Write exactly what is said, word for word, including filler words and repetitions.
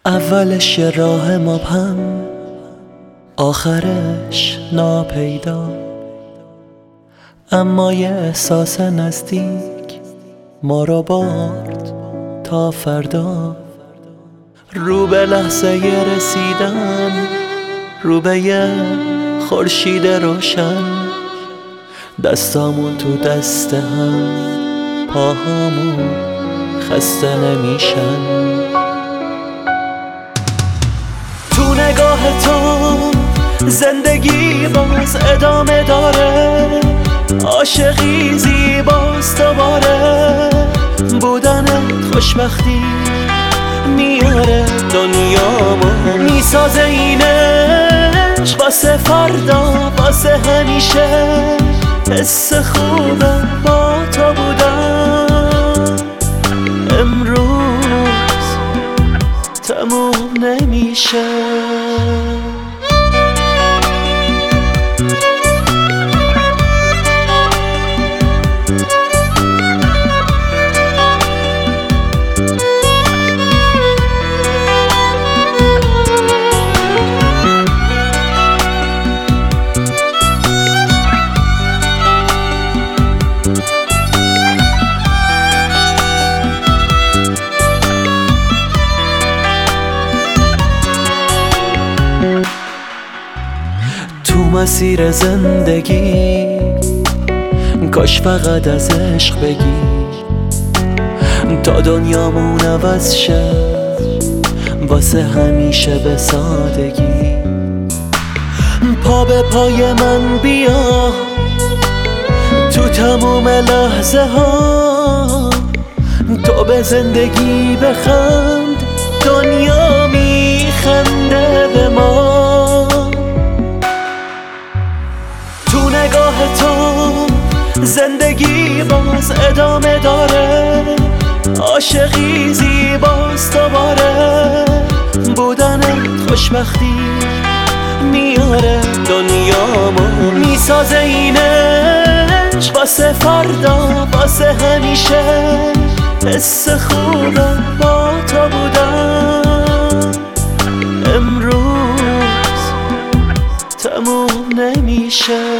اولش یه راه مبهم، آخرش ناپیدا، اما یه احساس نزدیک ما رو برد تا فردا. رو به لحظه رسیدن، رو به یه خورشید روشن، دستامون تو دست هم، پاهامون خسته نمیشن. تو نگاه تو زندگی باز ادامه داره، عاشقی زیباست دوباره، بودنت خوشبختی میاره دنیامو، میسازه این عشق واسه فردا واسه همیشه. حس خوبه با تو بودن امروز تموم نمیشه. تو مسیر زندگی کاش فقط از عشق بگی، تا دنیامون عوض شه واسه همیشه به سادگی. پا به پای من بیا تو تموم لحظه ها، تو به زندگی بخند دنیا میخنده به ما. تو نگاه تو زندگی باز ادامه داره، عاشقی زیباست دوباره، بودنت خوشبختی میاره دنیامو، میسازه این عشق واسه فردا واسه همیشه. حس خوبه با تو بودن امروز تموم نمیشه.